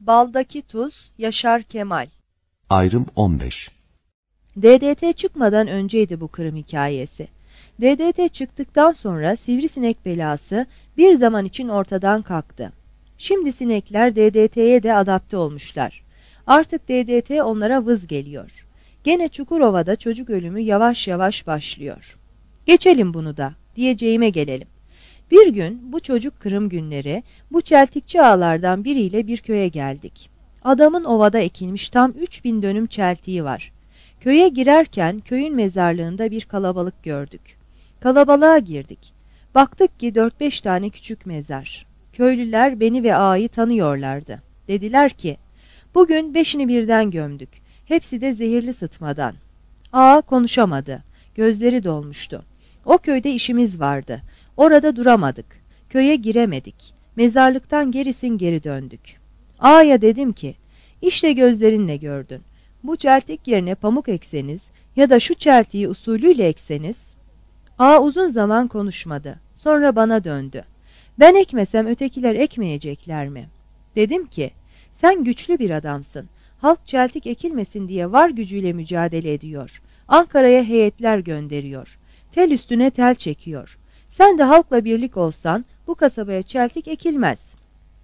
Baldaki tuz, Yaşar Kemal. Ayrım 15. DDT çıkmadan önceydi bu Kırım hikayesi. DDT çıktıktan sonra sivrisinek belası bir zaman için ortadan kalktı. Şimdi sinekler DDT'ye de adapte olmuşlar. Artık DDT onlara vız geliyor. Gene Çukurova'da çocuk ölümü yavaş yavaş başlıyor. Geçelim bunu da, diyeceğime gelelim. Bir gün bu çocuk Kırım günleri bu çeltikçi ağalardan biriyle bir köye geldik. Adamın ovada ekilmiş tam 3000 dönüm çeltiği var. Köye girerken köyün mezarlığında bir kalabalık gördük. Kalabalığa girdik. Baktık ki 4-5 tane küçük mezar. Köylüler beni ve ağayı tanıyorlardı. Dediler ki, bugün 5'ini birden gömdük. Hepsi de zehirli sıtmadan. Ağa konuşamadı. Gözleri dolmuştu. O köyde işimiz vardı. Orada duramadık. Köye giremedik. Mezarlıktan gerisin geri döndük. Ağaya dedim ki, işte gözlerinle gördün. Bu çeltik yerine pamuk ekseniz ya da şu çeltiği usulüyle ekseniz. Ağa uzun zaman konuşmadı. Sonra bana döndü. Ben ekmesem ötekiler ekmeyecekler mi? Dedim ki, sen güçlü bir adamsın. Halk çeltik ekilmesin diye var gücüyle mücadele ediyor. Ankara'ya heyetler gönderiyor. Tel üstüne tel çekiyor. Sen de halkla birlik olsan bu kasabaya çeltik ekilmez.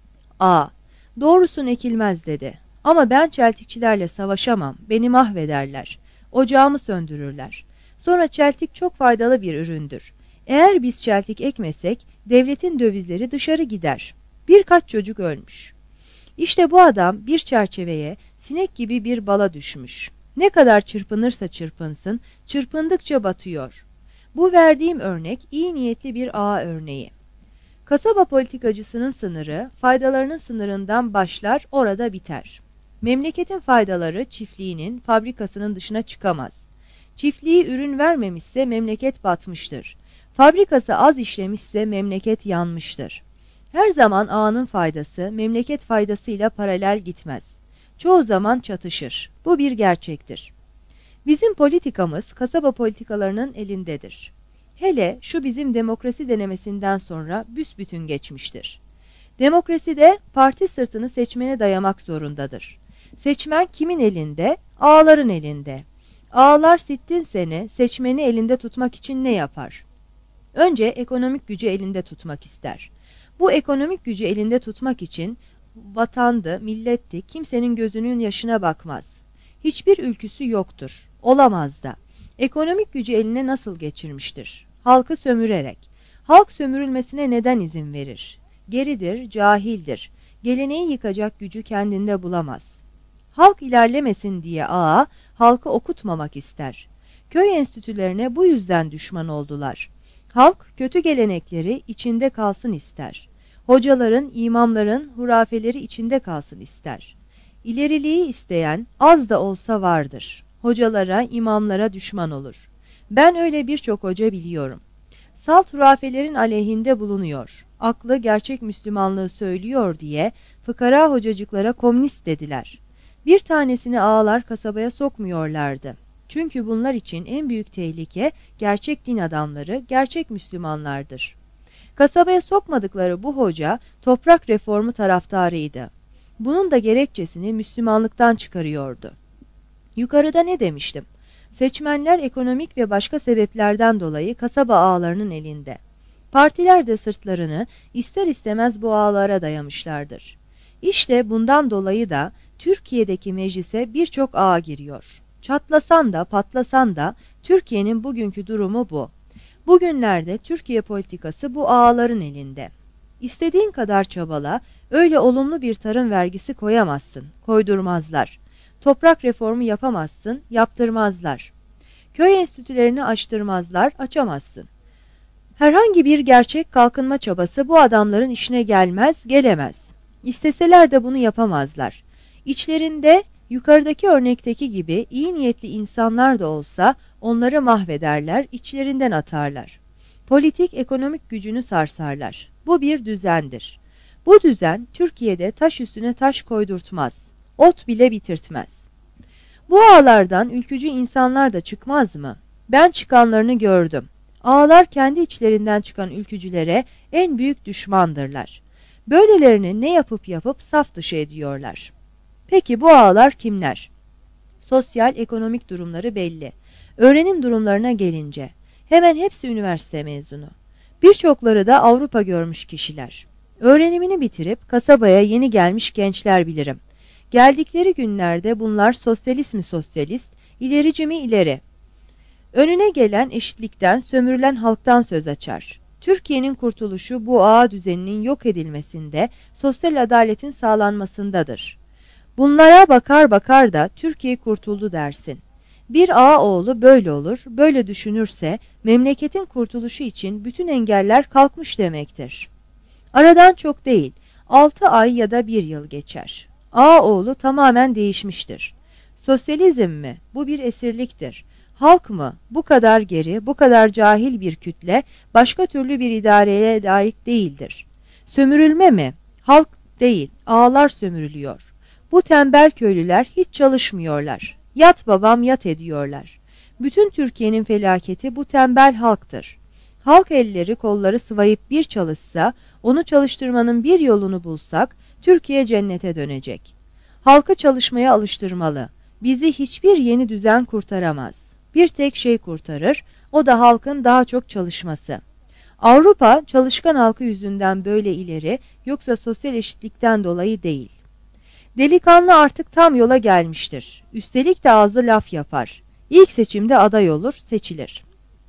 Doğrusun ekilmez dedi. Ama ben çeltikçilerle savaşamam, beni mahvederler. Ocağımı söndürürler. Sonra çeltik çok faydalı bir üründür. Eğer biz çeltik ekmesek devletin dövizleri dışarı gider. Birkaç çocuk ölmüş. İşte bu adam bir çerçeveye sinek gibi bir bala düşmüş. Ne kadar çırpınırsa çırpınsın, çırpındıkça batıyor. Bu verdiğim örnek iyi niyetli bir ağa örneği. Kasaba politikacısının sınırı, faydalarının sınırından başlar, orada biter. Memleketin faydaları çiftliğinin, fabrikasının dışına çıkamaz. Çiftliği ürün vermemişse memleket batmıştır. Fabrikası az işlemişse memleket yanmıştır. Her zaman ağanın faydası, memleket faydasıyla paralel gitmez. Çoğu zaman çatışır. Bu bir gerçektir. Bizim politikamız kasaba politikalarının elindedir. Hele şu bizim demokrasi denemesinden sonra büsbütün geçmiştir. Demokraside parti sırtını seçmene dayamak zorundadır. Seçmen kimin elinde? Ağaların elinde. Ağalar sittin sene seçmeni elinde tutmak için ne yapar? Önce ekonomik gücü elinde tutmak ister. Bu ekonomik gücü elinde tutmak için vatandı, milletti, kimsenin gözünün yaşına bakmaz. Hiçbir ülküsü yoktur, olamaz da. Ekonomik gücü eline nasıl geçirmiştir? Halkı sömürerek. Halk sömürülmesine neden izin verir? Geridir, cahildir. Geleneği yıkacak gücü kendinde bulamaz. Halk ilerlemesin diye ağa, halkı okutmamak ister. Köy enstitülerine bu yüzden düşman oldular. Halk, kötü gelenekleri içinde kalsın ister. Hocaların, imamların hurafeleri içinde kalsın ister. İleriliği isteyen az da olsa vardır. Hocalara, imamlara düşman olur. Ben öyle birçok hoca biliyorum. Salt hurafelerin aleyhinde bulunuyor. Aklı gerçek Müslümanlığı söylüyor diye fıkara hocacıklara komünist dediler. Bir tanesini ağalar kasabaya sokmuyorlardı. Çünkü bunlar için en büyük tehlike gerçek din adamları, gerçek Müslümanlardır. Kasabaya sokmadıkları bu hoca toprak reformu taraftarıydı. Bunun da gerekçesini Müslümanlıktan çıkarıyordu. Yukarıda ne demiştim? Seçmenler ekonomik ve başka sebeplerden dolayı kasaba ağalarının elinde. Partiler de sırtlarını ister istemez bu ağalara dayamışlardır. İşte bundan dolayı da Türkiye'deki meclise birçok ağa giriyor. Çatlasan da patlasan da Türkiye'nin bugünkü durumu bu. Bugünlerde Türkiye politikası bu ağaların elinde. İstediğin kadar çabala, öyle olumlu bir tarım vergisi koyamazsın, koydurmazlar. Toprak reformu yapamazsın, yaptırmazlar. Köy enstitülerini açtırmazlar, açamazsın. Herhangi bir gerçek kalkınma çabası bu adamların işine gelmez, gelemez. İsteseler de bunu yapamazlar. İçlerinde yukarıdaki örnekteki gibi iyi niyetli insanlar da olsa onları mahvederler, içlerinden atarlar. Politik, ekonomik gücünü sarsarlar. Bu bir düzendir. Bu düzen Türkiye'de taş üstüne taş koydurtmaz. Ot bile bitirtmez. Bu ağalardan ülkücü insanlar da çıkmaz mı? Ben çıkanlarını gördüm. Ağalar kendi içlerinden çıkan ülkücülere en büyük düşmandırlar. Böylelerini ne yapıp saf dışı ediyorlar. Peki bu ağalar kimler? Sosyal, ekonomik durumları belli. Öğrenim durumlarına gelince, hemen hepsi üniversite mezunu. Birçokları da Avrupa görmüş kişiler. Öğrenimini bitirip kasabaya yeni gelmiş gençler bilirim. Geldikleri günlerde bunlar sosyalist mi sosyalist, ilerici mi ileri. Önüne gelen eşitlikten, sömürülen halktan söz açar. Türkiye'nin kurtuluşu bu ağa düzeninin yok edilmesinde, sosyal adaletin sağlanmasındadır. Bunlara bakar bakar da Türkiye kurtuldu dersin. Bir ağa oğlu böyle olur, böyle düşünürse memleketin kurtuluşu için bütün engeller kalkmış demektir. Aradan çok değil, 6 ay ya da 1 yıl geçer. Ağa oğlu tamamen değişmiştir. Sosyalizm mi? Bu bir esirliktir. Halk mı? Bu kadar geri, bu kadar cahil bir kütle başka türlü bir idareye layık değildir. Sömürülme mi? Halk değil, ağalar sömürülüyor. Bu tembel köylüler hiç çalışmıyorlar. Yat babam yat ediyorlar. Bütün Türkiye'nin felaketi bu tembel halktır. Halk elleri kolları sıvayıp bir çalışsa, onu çalıştırmanın bir yolunu bulsak, Türkiye cennete dönecek. Halkı çalışmaya alıştırmalı. Bizi hiçbir yeni düzen kurtaramaz. Bir tek şey kurtarır, o da halkın daha çok çalışması. Avrupa, çalışkan halkı yüzünden böyle ileri, yoksa sosyal eşitlikten dolayı değil. Delikanlı artık tam yola gelmiştir. Üstelik de ağzı laf yapar. İlk seçimde aday olur, seçilir.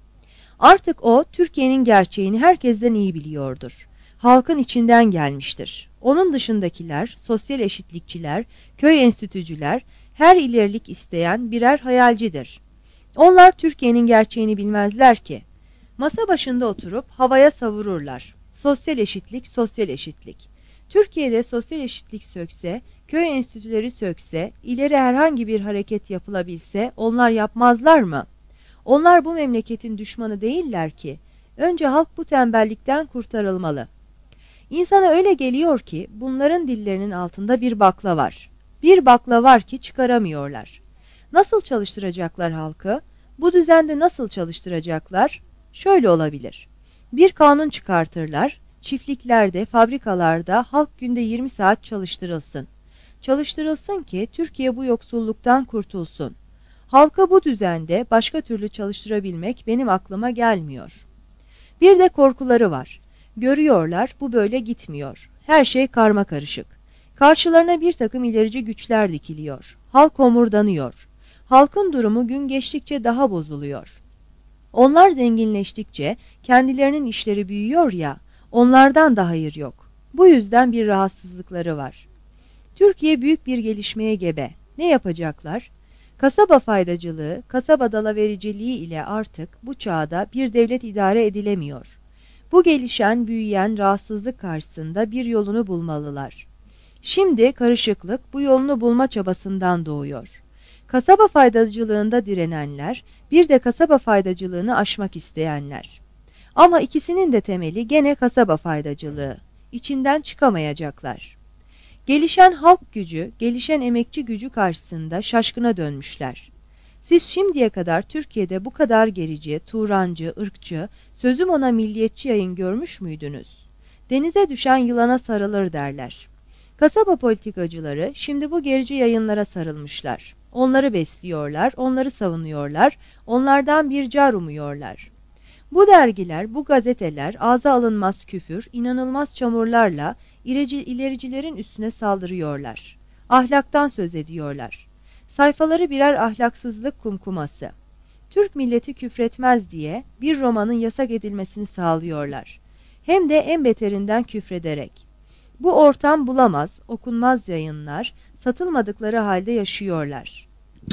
Artık o, Türkiye'nin gerçeğini herkesten iyi biliyordur. Halkın içinden gelmiştir. Onun dışındakiler, sosyal eşitlikçiler, köy enstitücüler, her ilerilik isteyen birer hayalcidir. Onlar Türkiye'nin gerçeğini bilmezler ki. Masa başında oturup havaya savururlar. Sosyal eşitlik, sosyal eşitlik. Türkiye'de sosyal eşitlik sökse, köy enstitüleri sökse, ileri herhangi bir hareket yapılabilse onlar yapmazlar mı? Onlar bu memleketin düşmanı değiller ki. Önce halk bu tembellikten kurtarılmalı. İnsana öyle geliyor ki bunların dillerinin altında bir bakla var. Bir bakla var ki çıkaramıyorlar. Nasıl çalıştıracaklar halkı? Bu düzende nasıl çalıştıracaklar? Şöyle olabilir. Bir kanun çıkartırlar. Çiftliklerde, fabrikalarda halk günde 20 saat çalıştırılsın. Çalıştırılsın ki Türkiye bu yoksulluktan kurtulsun. Halka bu düzende başka türlü çalıştırabilmek benim aklıma gelmiyor. Bir de korkuları var. Görüyorlar bu böyle gitmiyor. Her şey karmakarışık. Karşılarına bir takım ilerici güçler dikiliyor. Halk homurdanıyor. Halkın durumu gün geçtikçe daha bozuluyor. Onlar zenginleştikçe kendilerinin işleri büyüyor ya, onlardan da hayır yok. Bu yüzden bir rahatsızlıkları var. Türkiye büyük bir gelişmeye gebe. Ne yapacaklar? Kasaba faydacılığı, kasaba dalavericiliği ile artık bu çağda bir devlet idare edilemiyor. Bu gelişen, büyüyen rahatsızlık karşısında bir yolunu bulmalılar. Şimdi karışıklık bu yolunu bulma çabasından doğuyor. Kasaba faydacılığında direnenler, bir de kasaba faydacılığını aşmak isteyenler. Ama ikisinin de temeli gene kasaba faydacılığı. İçinden çıkamayacaklar. Gelişen halk gücü, gelişen emekçi gücü karşısında şaşkına dönmüşler. Siz şimdiye kadar Türkiye'de bu kadar gerici, Turancı, ırkçı, sözüm ona milliyetçi yayın görmüş müydünüz? Denize düşen yılana sarılır derler. Kasaba politikacıları şimdi bu gerici yayınlara sarılmışlar. Onları besliyorlar, onları savunuyorlar, onlardan bir car umuyorlar. Bu dergiler, bu gazeteler ağza alınmaz küfür, inanılmaz çamurlarla ilericilerin üstüne saldırıyorlar. Ahlaktan söz ediyorlar. Sayfaları birer ahlaksızlık kumkuması. Türk milleti küfretmez diye bir romanın yasak edilmesini sağlıyorlar. Hem de en beterinden küfrederek. Bu ortam bulamaz, okunmaz yayınlar, satılmadıkları halde yaşıyorlar.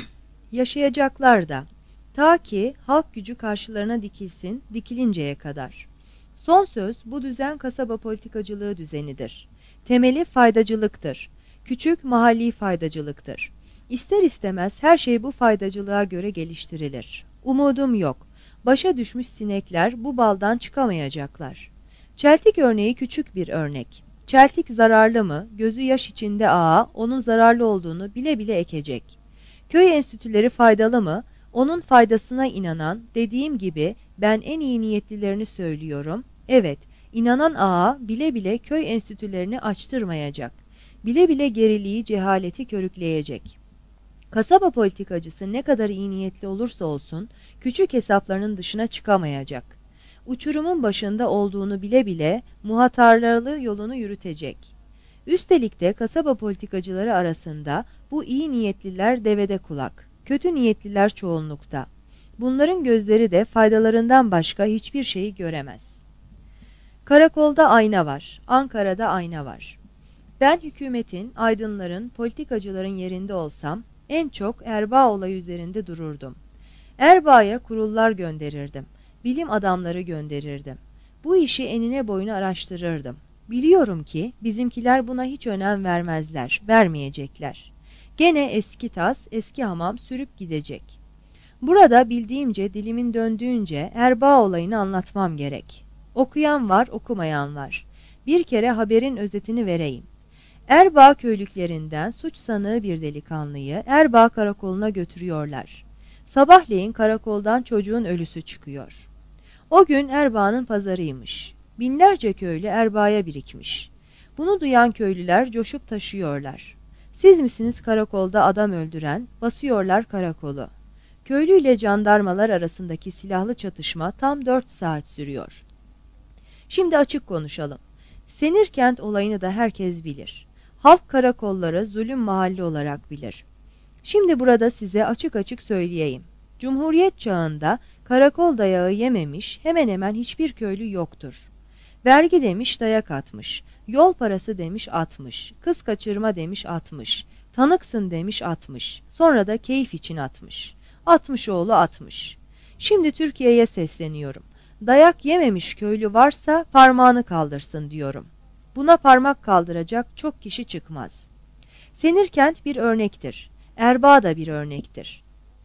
Yaşayacaklar da. Ta ki halk gücü karşılarına dikilsin, dikilinceye kadar. Son söz bu düzen kasaba politikacılığı düzenidir. Temeli faydacılıktır. Küçük mahalli faydacılıktır. İster istemez her şey bu faydacılığa göre geliştirilir. Umudum yok. Başa düşmüş sinekler bu baldan çıkamayacaklar. Çeltik örneği küçük bir örnek. Çeltik zararlı mı, gözü yaş içinde ağa, onun zararlı olduğunu bile bile ekecek. Köy enstitüleri faydalı mı, onun faydasına inanan, dediğim gibi ben en iyi niyetlilerini söylüyorum. Evet, İnanan ağa bile bile köy enstitülerini açtırmayacak. Bile bile geriliği, cehaleti körükleyecek. Kasaba politikacısı ne kadar iyi niyetli olursa olsun, küçük hesaplarının dışına çıkamayacak. Uçurumun başında olduğunu bile bile muhatarlarlı yolunu yürütecek. Üstelik de kasaba politikacıları arasında bu iyi niyetliler devede kulak, kötü niyetliler çoğunlukta. Bunların gözleri de faydalarından başka hiçbir şeyi göremez. Karakolda ayna var, Ankara'da ayna var. Ben hükümetin, aydınların, politikacıların yerinde olsam, en çok Erbaa olayı üzerinde dururdum. Erbaa'ya kurullar gönderirdim, bilim adamları gönderirdim. Bu işi enine boyuna araştırırdım. Biliyorum ki bizimkiler buna hiç önem vermezler, vermeyecekler. Gene eski tas, eski hamam sürüp gidecek. Burada bildiğimce, dilimin döndüğünce Erbaa olayını anlatmam gerek. Okuyan var, okumayan var. Bir kere haberin özetini vereyim. Erbaa köylüklerinden suç sanığı bir delikanlıyı Erbaa karakoluna götürüyorlar. Sabahleyin karakoldan çocuğun ölüsü çıkıyor. O gün Erbaa'nın pazarıymış. Binlerce köylü Erbaa'ya birikmiş. Bunu duyan köylüler coşup taşıyorlar. Siz misiniz karakolda adam öldüren? Basıyorlar karakolu. Köylü ile jandarmalar arasındaki silahlı çatışma tam 4 saat sürüyor. Şimdi açık konuşalım. Senirkent olayını da herkes bilir. Halk karakolları zulüm mahalli olarak bilir. Şimdi burada size açık açık söyleyeyim. Cumhuriyet çağında karakol dayağı yememiş hemen hemen hiçbir köylü yoktur. Vergi demiş dayak atmış, yol parası demiş atmış, kız kaçırma demiş atmış, tanıksın demiş atmış, sonra da keyif için atmış. Atmış oğlu atmış. Şimdi Türkiye'ye sesleniyorum. Dayak yememiş köylü varsa parmağını kaldırsın diyorum. Buna parmak kaldıracak çok kişi çıkmaz. Senirkent bir örnektir. Erbaa da bir örnektir.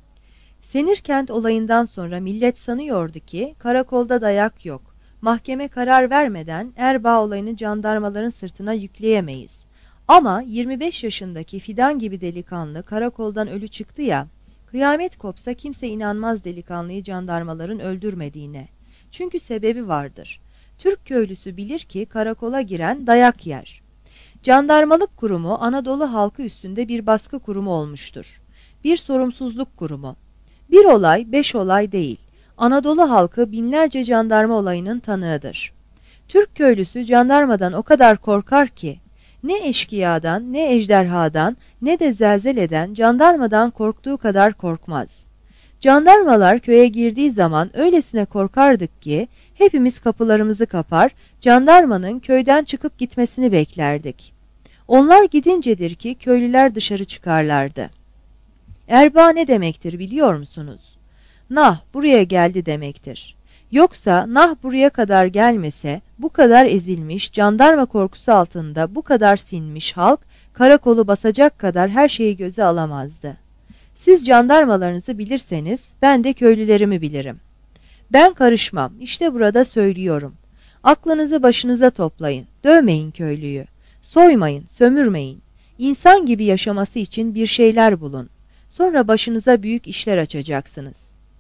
Senirkent olayından sonra millet sanıyordu ki karakolda dayak yok. Mahkeme karar vermeden Erbaa olayını jandarmaların sırtına yükleyemeyiz. Ama 25 yaşındaki Fidan gibi delikanlı karakoldan ölü çıktı ya, kıyamet kopsa kimse inanmaz delikanlıyı jandarmaların öldürmediğine. Çünkü sebebi vardır. Türk köylüsü bilir ki karakola giren dayak yer. Jandarmalık kurumu Anadolu halkı üstünde bir baskı kurumu olmuştur. Bir sorumsuzluk kurumu. Bir olay, 5 olay değil. Anadolu halkı binlerce jandarma olayının tanığıdır. Türk köylüsü jandarmadan o kadar korkar ki, ne eşkıyadan, ne ejderhadan, ne de zelzeleden jandarmadan korktuğu kadar korkmaz. Jandarmalar köye girdiği zaman öylesine korkardık ki, hepimiz kapılarımızı kapar, jandarmanın köyden çıkıp gitmesini beklerdik. Onlar gidincedir ki köylüler dışarı çıkarlardı. Erbaa ne demektir biliyor musunuz? Nah buraya geldi demektir. Yoksa nah buraya kadar gelmese, bu kadar ezilmiş, jandarma korkusu altında bu kadar sinmiş halk, karakolu basacak kadar her şeyi göze alamazdı. Siz jandarmalarınızı bilirseniz, ben de köylülerimi bilirim. Ben karışmam, işte burada söylüyorum. Aklınızı başınıza toplayın, dövmeyin köylüyü. Soymayın, sömürmeyin. İnsan gibi yaşaması için bir şeyler bulun. Sonra başınıza büyük işler açacaksınız.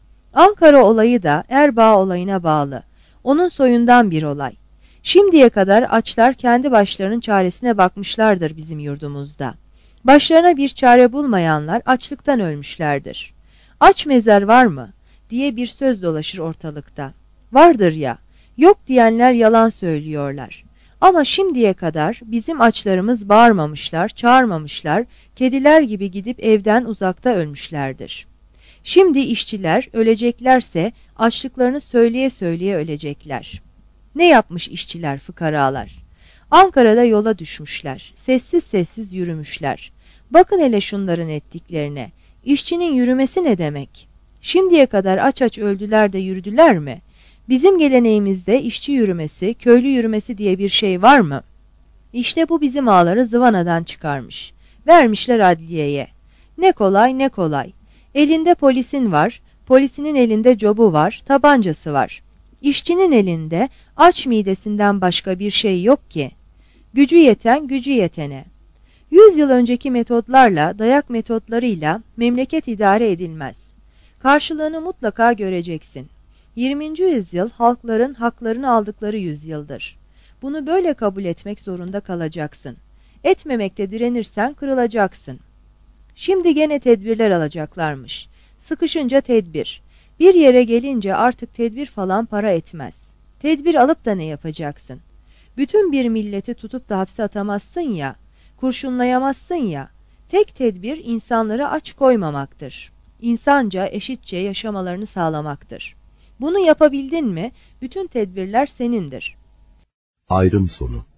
Ankara olayı da Erbaa olayına bağlı. Onun soyundan bir olay. Şimdiye kadar açlar kendi başlarının çaresine bakmışlardır bizim yurdumuzda. Başlarına bir çare bulmayanlar açlıktan ölmüşlerdir. Aç mezar var mı? Diye bir söz dolaşır ortalıkta. Vardır ya, yok diyenler yalan söylüyorlar. Ama şimdiye kadar bizim açlarımız bağırmamışlar, çağırmamışlar, kediler gibi gidip evden uzakta ölmüşlerdir. Şimdi işçiler öleceklerse açlıklarını söyleye söyleye ölecekler. Ne yapmış işçiler, fıkaralar? Ankara'da yola düşmüşler, sessiz sessiz yürümüşler. Bakın hele şunların ettiklerine. İşçinin yürümesi ne demek? Şimdiye kadar aç aç öldüler de yürüdüler mi? Bizim geleneğimizde işçi yürümesi, köylü yürümesi diye bir şey var mı? İşte bu bizim ağaları zıvanadan çıkarmış. Vermişler adliyeye. Ne kolay ne kolay. Elinde polisin var, polisinin elinde cobu var, tabancası var. İşçinin elinde aç midesinden başka bir şey yok ki. Gücü yeten gücü yetene. 100 yıl önceki metotlarla, dayak metotlarıyla memleket idare edilmez. Karşılığını mutlaka göreceksin. 20. yüzyıl halkların haklarını aldıkları yüzyıldır. Bunu böyle kabul etmek zorunda kalacaksın. Etmemekte direnirsen kırılacaksın. Şimdi gene tedbirler alacaklarmış. Sıkışınca tedbir. Bir yere gelince artık tedbir falan para etmez. Tedbir alıp da ne yapacaksın? Bütün bir milleti tutup da hapse atamazsın ya, kurşunlayamazsın ya. Tek tedbir insanları aç koymamaktır. İnsanca, eşitçe yaşamalarını sağlamaktır. Bunu yapabildin mi, bütün tedbirler senindir. Ayrım sonu.